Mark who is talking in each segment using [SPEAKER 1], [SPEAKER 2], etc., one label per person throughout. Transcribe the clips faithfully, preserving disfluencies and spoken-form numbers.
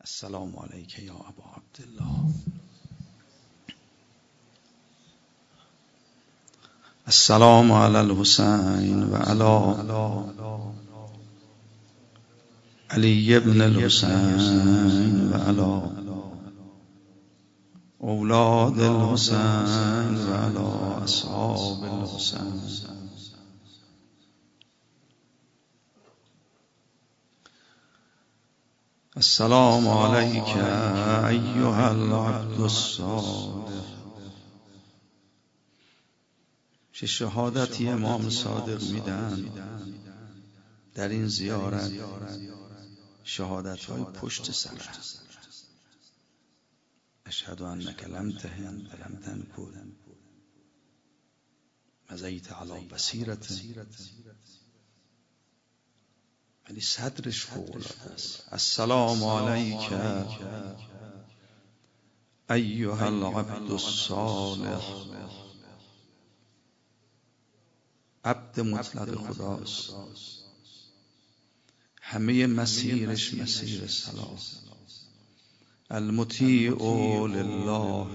[SPEAKER 1] السلام علیک یا ابا عبدالله. السلام علی الحسین و علی علی ابن الحسین و علی اولاد الحسین و علی اصحاب الحسین. السلام علیک ایها العبد الصالح. چه شهادتی امام صادق میدن در این زیارت، شهادت های پشت سر است. اشهد انک لم تهن و لم تنکر مضیت علی بصیرة، ولی صدرش فوق العاده است. السلام علیک ایها العبد الصالح. عبد مطلق خداست، همه مسیرش مسیر صلاح. المطیع لله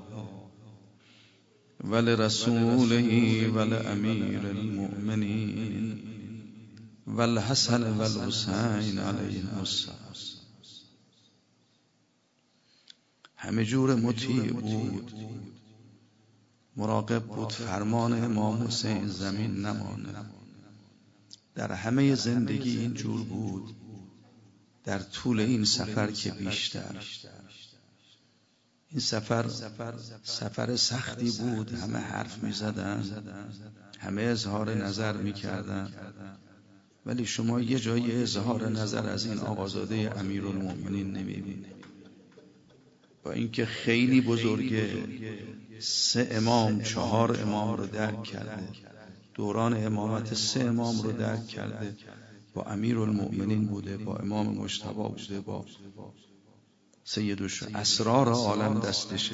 [SPEAKER 1] ولرسوله ولامیر المؤمنین والحسن والحسین علیهم السلام. همه جور مطیع بود، مراقب بود فرمان امام حسین زمین نمانه. در همه زندگی این جور بود، در طول این سفر که بیشتر. این سفر سفر سختی بود، همه حرف می زدن، همه اظهار نظر می کردن، ولی شما یه جای اظهار نظر از این آقازاده امیرالمؤمنین نمی بینید. با اینکه خیلی بزرگه، سه امام چهار امام رو درک کرده، دوران امامت سه امام رو درک کرده، با امیرالمؤمنین بوده، با امام مجتبی بوده، با سید الشهدا. اسرار عالم دستشه.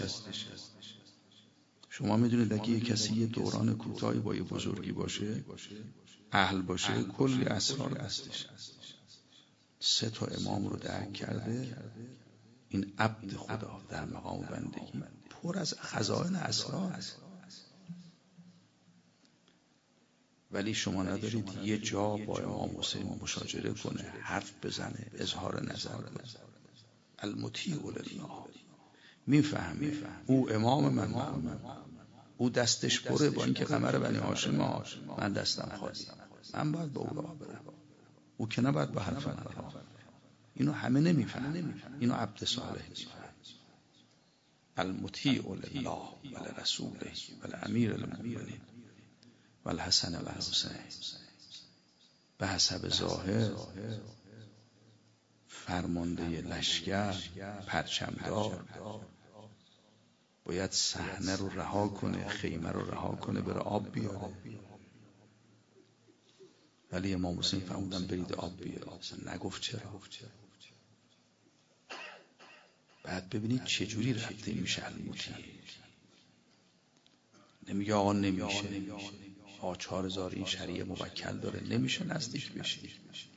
[SPEAKER 1] شما میدونید اگه یه کسی یه دوران کوتاهی با یه بزرگی باشه، اهل باشه، کلی اسرار دستشه. سه تا امام رو درک کرده. این عبد خدا در مقام بندگی پر از خزائن اسرار است، ولی شما ندارید یه جا با امام حسین مشاجره کنه، حرف بزنه، اظهار نظر کنه. المطیع لله. میفهمی او امام من مأموم، او دستش پره، با اینکه قمر بنی هاشم، من دستم خالی، من باید با او راه برم، او که نباید با حرف من راه برم. اینو همه نمیفهمن، اینو عبد صالح میفهمه. المطیع لله ولرسوله ولامیر المؤمنین والحسن والحسین. به حسب ظاهر فرمانده لشکر، پرچمدار، باید صحنه رو رها کنه، خیمه رو رها کنه، بره آب بیاره، ولی امام حسین فرمودن برید آب بیاره. اصلا نگفت چرا. بعد ببینید چجوری رفته میشه المطیع. نمیگه آقا نمیشه، آقا چهار هزار این شریعه موکل داره، نمیشه نزدیک بشی.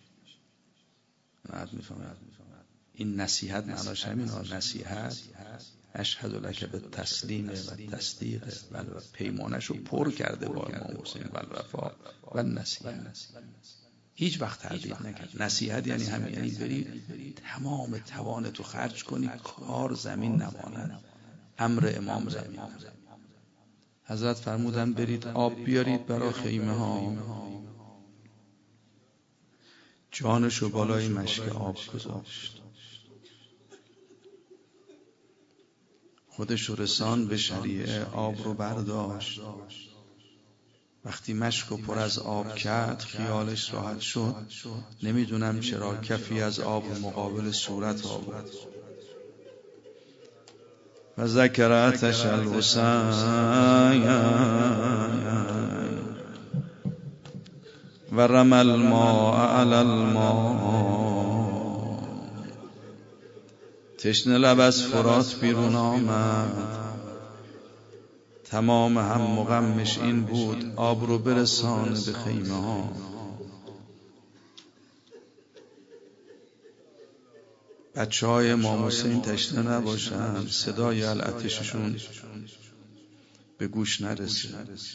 [SPEAKER 1] نه میفهمم. این نصیحت معناش همین ها. نصیحت اشهد لک بالتسلیم و تصدیق و پیمانش رو پر کرده با امام حسین و الوفا و نصیحت. هیچ وقت تردید نکرد. نصیحت یعنی همین، یعنی بری تمام توانتو خرج کنی، کار زمین نماند، امر امام زمین. حضرت فرمودن برید آب بیارید برای خیمه ها. جانشو بالای مشک آب گذاشت، خودشو رسان به شریعه، آب رو برداشت. وقتی مشکو پر از آب کرد خیالش راحت شد. نمیدونم چرا کفی از آب مقابل صورت آورد و ذکرتش الحسین و رمى الماء علی الماء. تشنه لب از فرات بیرون آمد. تمام هم و غمش این بود آب رو برسانه به خیمه ها. بچه های امام حسین تشنه نباشن، صدای العتششون به گوش نرسه.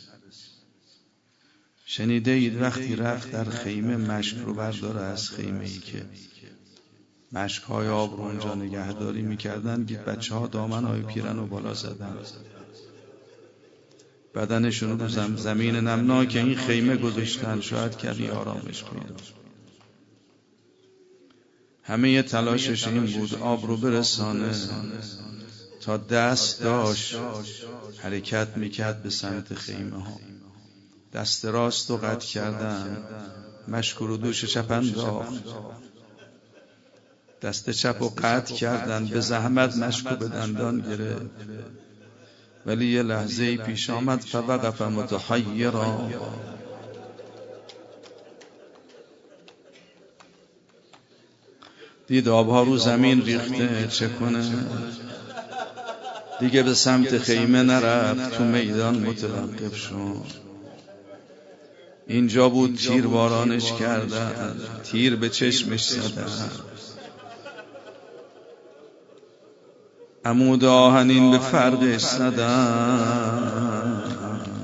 [SPEAKER 1] شنیده اید وقتی رفت در خیمه مشک رو برداره از خیمه ای که مشک های آب رو اونجا نگهداری میکردن، دید بچه ها دامن های پیرن رو بالا زدن، بدنشون رو زم زمین نمناک این خیمه گذاشتن، شاید کمی آرامش پیدا. همه تلاشش این بود آب رو برسانه. تا دست داشت حرکت میکرد به سمت خیمه ها. دست راست رو قطع کردن، مشک رو دوش چپ انداخت. دست چپ رو قطع کردن، به زحمت مشک رو به دندان گرفت. ولی یه لحظه پیش آمد فوقف متحیرا، دید آبها رو زمین ریخته، چه کنه؟ دیگه به سمت خیمه نرفت، تو میدان متوقف شد. اینجا بود تیر بارانش کردن، تیر به چشمش زدن، عمود آهنین به فرقش زدن.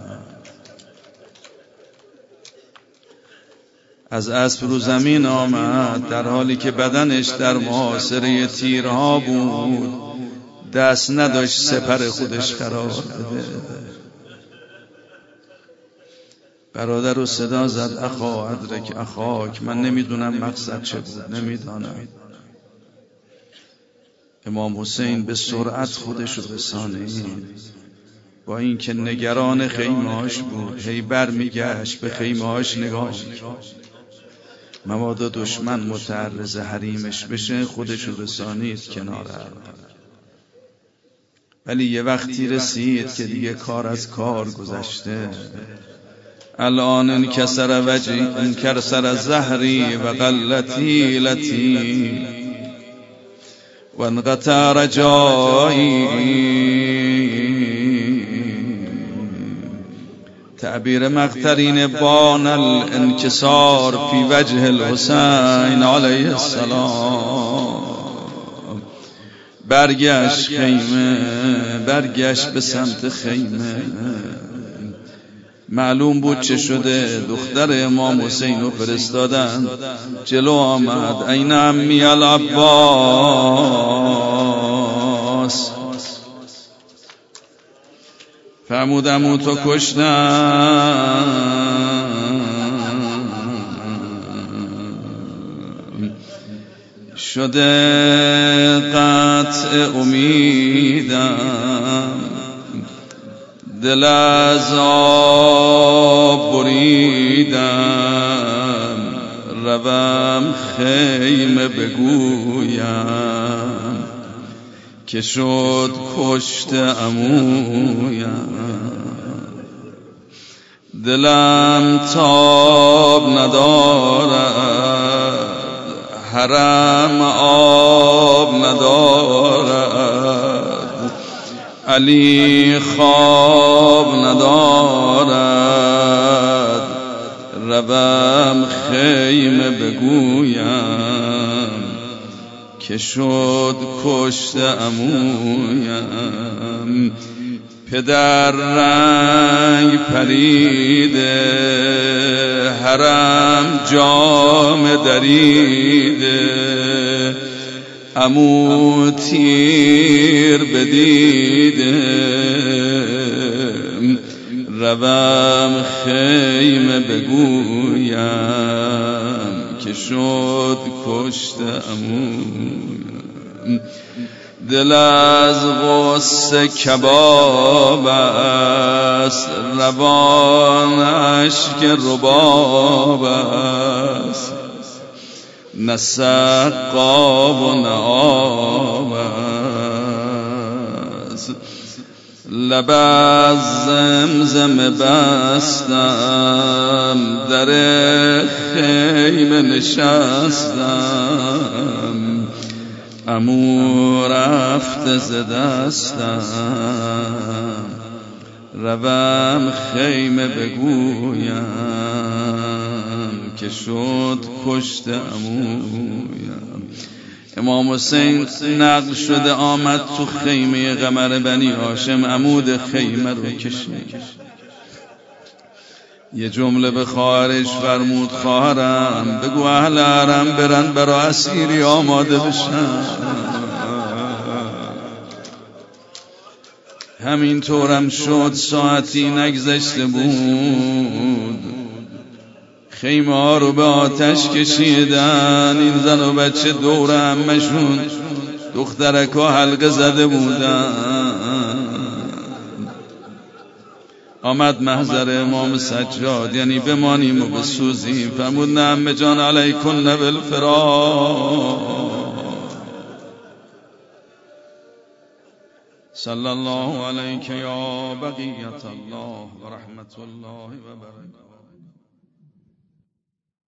[SPEAKER 1] از اسب رو زمین آمد در حالی که بدنش در محاصره تیرها بود، دست نداشت سپر خودش قرار بده. برادر رو صدا زد اخا ادرک اخاک، من نمیدونم مقصد چه بود، نمیدانم. امام حسین به سرعت خودش رو رسانید، با اینکه نگران خیمه‌هاش بود، هی بر میگشت به خیمه‌هاش نگاه می‌کرد، مبادا دشمن متعرض حریمش بشه، خودش رو رسانید کنار. ولی یه وقتی رسید که دیگه کار از کار گذشته. الان انکسر وجهی انکسر زهری و قلتی لتی و انقطع رجایی. تعبیر مقترین بان الانکسار فی وجه الحسین علیه السلام. برگشت خیمه، برگشت به سمت خیمه. معلوم بود چه شده. دختر امام حسین رو فرستادن جلو. آمد این عمی العباس، فرمودم تو کشتم، شده قطع امیدم، دل از آب بریدم، روم خیمه بگویم که شد کشت عمویم. دلم تاب ندارد، حرم آب ندارد، علی خواب ندارد، روم خیمه بگویم که شد کشت عمویم. پدر رنگ پریده، حرم جام دریده، عمو تیر بدیده، روم خیمه بگویم که شد کشت عمویم. دل از غصه کباب است، روانش که رباب است، نه سقاب و نه آب است. لب از زمزم بستم، در خیمه نشستم، عمو رفت ز دستم، روم خیمه بگویم که شد کشت عمویم. امام حسین نقل شده آمد تو خیمه قمر بنی هاشم، عمود خیمه رو کشید، یه جمله به خواهرش فرمود خواهرم بگو اهل حرم برن برا اسیری آماده بشن. همین طورم شد، ساعتی نگذشته بود خیمه ها رو به آتش کشیدن. این زن و بچه دور همشون دخترک ها حلقه زده بودن. آمد محضر امام سجاد، یعنی بمانیم و بسوزیم. فرمود نه عمه جان، علیکن بالفراق. صلی الله علیک یا بقیت الله و رحمت الله و برکاته.